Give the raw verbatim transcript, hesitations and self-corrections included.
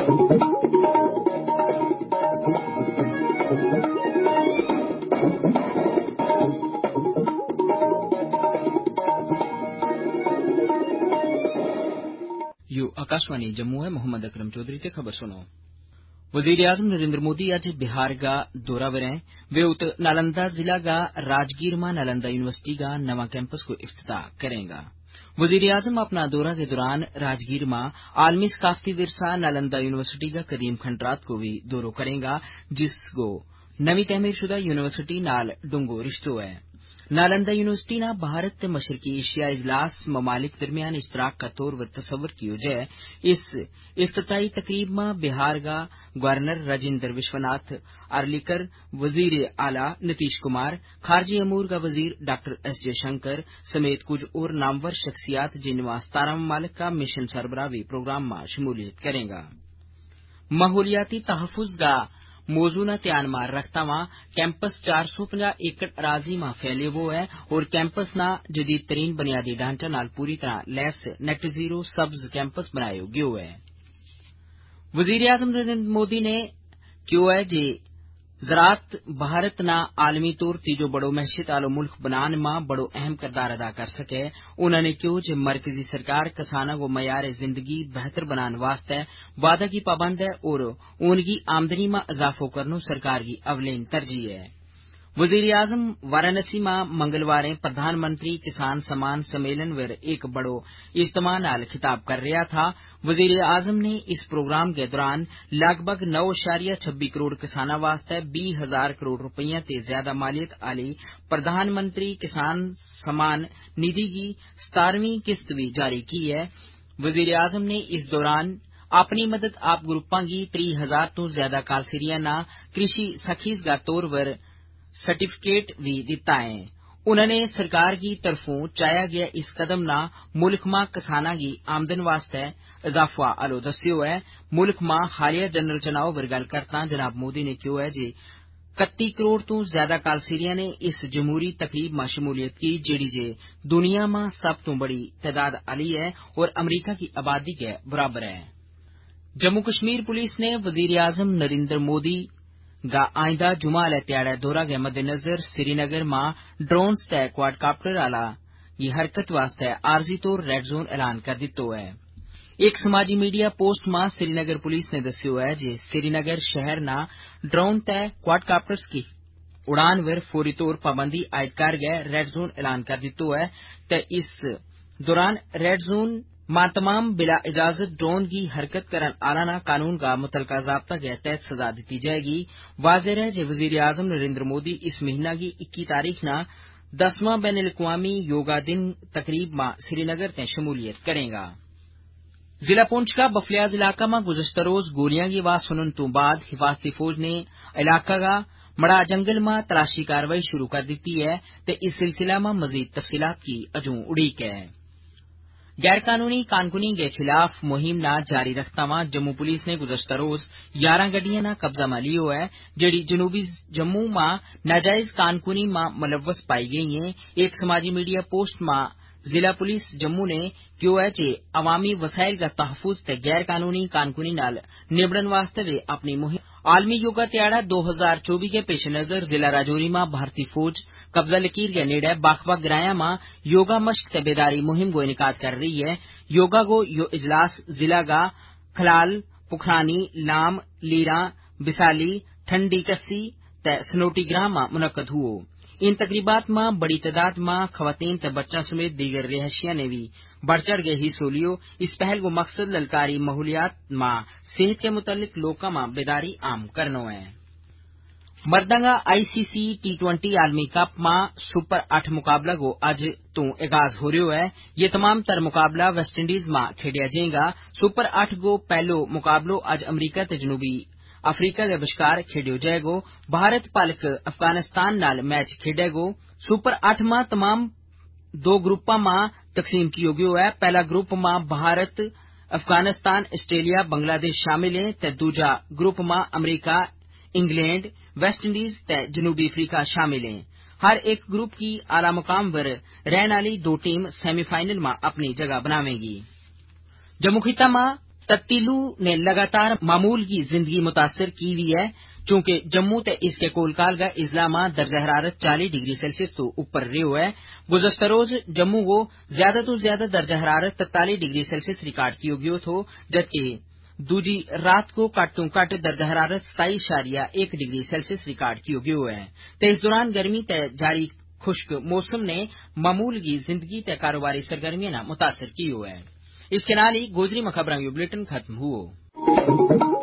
यो आकाशवाणी जम्मू है। मोहम्मद अकरम चौधरी ते खबर सुनो। वजीर आजम नरेंद्र मोदी आज बिहार का दौरा पर हैं। वे उत नालंदा जिला का राजगीर में नालंदा यूनिवर्सिटी का नवा कैंपस को इफ्तिताह करेंगे। वजीर आजम अपना दौरा के दौरान राजगीर में आलमी सकाफती विरसा नालंदा यूनिवर्सिटी का कदीम खंडरात को भी दौरो करेंगे, जिसको नवी तहमीर शुदा यूनिवर्सिटी नाल डूंगो रिश्तो है। नालंदा यूनिवर्सिटी ना भारत ते मशरकी एशिया इजलास ममालिक दरमियान इश्तराक का तौर पर तस्वर कियो जाए। इस इफ्तिताही तकरीब में बिहार का गवर्नर राजेंद्र विश्वनाथ आर्लेकर, वजीर आला नीतीश कुमार, खारजी अमूर का वजीर डॉक्टर एस जयशंकर समेत कुछ और नामवर शख्सियात जिनमें सतारह ममालिक का मिशन सरबराह भी प्रोग्राम में शमूलियत करेंगे। माहौलियाती तहफुज का मौजू न ध्यान में रखता हुआ कैंपस चार सौ पचास एकड़ अराजी में फैले हुए है और कैंपस ना जदीद तरीन बुनियादी ढांचा नाल पूरी तरह लैस नेट जीरो सब्ज कैंपस बनायो गयो है। वजीर आजम नरेंद्र मोदी ने कहो है जे ज़राअत भारत ना आलमी तौर तीजो बड़ो महशियत आलो मुल्क बनाने में बड़ो अहम किरदार अदा कर सके। उन्होंने कहो जे मरकजी सरकार किसाना को मयार जिंदगी बेहतर बनाने वास्ते वादा की पाबंद है और उनकी आमदनी में इजाफो करनो सरकार की अवलीन तरजीह है। वजीर आजम वाराणसी में मंगलवार प्रधानमंत्री किसान सम्मान सम्मेलन वर एक बड़ो इज्तिमा नाल खिताब कर रहा था। वजीर आजम ने इस प्रोग्राम के दौरान लगभग नौ अशारिया छब्बी करोड़ किसाना वास्ते बीस हजार करोड़ रुपया ते ज्यादा मालियत आली प्रधानमंत्री किसान सम्मान निधि की सतारहवीं किस्त भी जारी की है। वजीर आजम ने इस दौरान अपनी मदद आप ग्रुपां की त्री हजार तो ज्यादा कालसिरिया ना कृषि सखीज का तौर पर सर्टिफिकेट भी दिता है। उन्होंने सरकार की तरफों चाया गया इस कदम ना मुल्क में किसाना की आमदन वास्ते इजाफा आलो दस्यो है। मुल्क में हालिया जनरल चुनाव पर गल करता जनाब मोदी ने कहो है जे इकतीस करोड़ तो ज्यादा कालसिरिया ने इस जमहूरी तकरीब में शमूलियत की, जेड़ी जे दुनिया में सब तो बड़ी तादाद आली है और अमरीका की आबादी के बराबर है। जम्मू कश्मीर पुलिस ने वजीर आजम नरेंद्र मोदी गा आइंदा जुमा आले त्याड़े दौरा के मद्देनजर श्रीनगर में ड्रोन्स ते क्वाडकाप्टर आला की हरकत वास्ते आरजी तौर रेड जोन ऐलान कर दितो है। एक समाजी मीडिया पोस्ट में श्रीनगर पुलिस ने दस्यो है जे श्रीनगर शहर ना ड्रोन ते क्वाडकाप्टर्स की उड़ान वर फौरी तौर पाबंदी आयद कर गए रेड जोन ऐलान कर दितो है। ते इस दौरान रेड जोन मां तमाम बिला इजाजत ड्रोन की हरकत करन आलाना कानून का मुतलका ज़ाब्ता के तहत सजा दी जाएगी। वाज़ेह है जे वजीर आजम नरेंद्र मोदी इस महीना की इक्कीस तारीख ना दसवां बैन अल-अक़वामी योगा दिन तकरीब में श्रीनगर में शमूलियत करेंगा। जिला पुंछ का बफलियाज इलाका में गुज़श्ता रोज गोलियां की आवाज सुनने तो बाद हिफाजती फौज ने इलाका का मड़ा जंगल में तलाशी कार्रवाई शुरू कर दी है। ते इस सिलसिला में मजीद तफसीलात की अजू उड़ीक है। गैर कानूनी कानकुनी के खिलाफ मुहिम ना जारी रखता हुआ जम्मू पुलिस ने गुज़श्ता रोज ग्यारह गड्डियां ना कब्जा में लियो है, जेड़ी जनूबी जम्मू में नाजायज कानकुनी में मुलव्वस पाई गई हैं। एक समाजी मीडिया पोस्ट में जिला पुलिस जम्मू ने कहो है जे अवामी वसाइल का तहफुज ते गैर कानूनी कानकुनी नाल निबड़न वास्ते वे अपनी मुहिम आलमी योगा त्याड़ा दो हजार चौबीस के पेश नजर जिला राजौरी में भारतीय फौज कब्जा लकीर के नेड़े बख बख ग्राया में योगा मश्क ते बेदारी मुहिम को इनकाद कर रही है। योगा को यो इजलास जिला का खलाल, पुखरानी, लाम, लीरा, बिसाली, ठंडी कस्सी ते सनोटी ग्राम में मुनक्कद हुओ। इन तकरीबात में बड़ी तादाद में खवातीन ते बच्चा समेत दीगर रिहायशिया ने भी बढ़ चढ़ के हिस्सों लियो। इस पहल को मकसद ललकारी माहौलियात में सेहत के मुतालिक लोगों में बेदारी आम करनो है। मर्दांगा आईसीसी टी ट्वेंटी आलमी कप में सुपर आठ मुकाबला को आज तो आगाज हो रहा है। ये तमाम तर मुकाबला वेस्टइंडीज में खेड़ा जाएगा। सुपर आठ को पहलो मुकाबलो आज अमरीका ते जनूबी अफ्रीका के विचकार खेड़ो जाएगो। भारत पालक अफगानिस्तान नाल मैच खेडेगो। सुपर आठ में तमाम दो ग्रुपां में तकसीम कियो गयो है। पहला ग्रुप में भारत, अफगानिस्तान, ऑस्ट्रेलिया, बांग्लादेश शामिल है ते दूजा ग्रुप में अमरीका, इंग्लैंड, वेस्टइंडीज ते जनूबी अफ्रीका शामिल हैं। हर एक ग्रुप की आला मुकाम पर रहने वाली दो टीम सेमीफाइनल में अपनी जगह बनावेंगी। जम्मू खिता में تبدیلو نے لگاتار معمول کی زندگی متاثر کی ہوئی ہے چونکہ جموں تے اس کے کولکال کا اضلاع میں درجہ حرارت چالیس ڈگری سیلسیس تو اوپر رہو ہے۔ گزشتہ روز جموں کو زیادہ تو زیادہ درجہ حرارت ترتالیس ڈگری سیلسیس ریکارڈ کیو گیو تھو جبکہ دوجی رات کو کٹ تو کٹ درجہ حرارت ستائیس اشاریہ ایک ڈگری سیلسیس ریکارڈ کیو گیو ہے۔ تے اس دوران گرمی تے جاری خشک موسم نے معمول کی زندگی تے کاروباری سرگرمیاں متاثر کیو ہے۔ اس کے نال ہی گوجری میں خبراں یو بلیٹن ختم ہو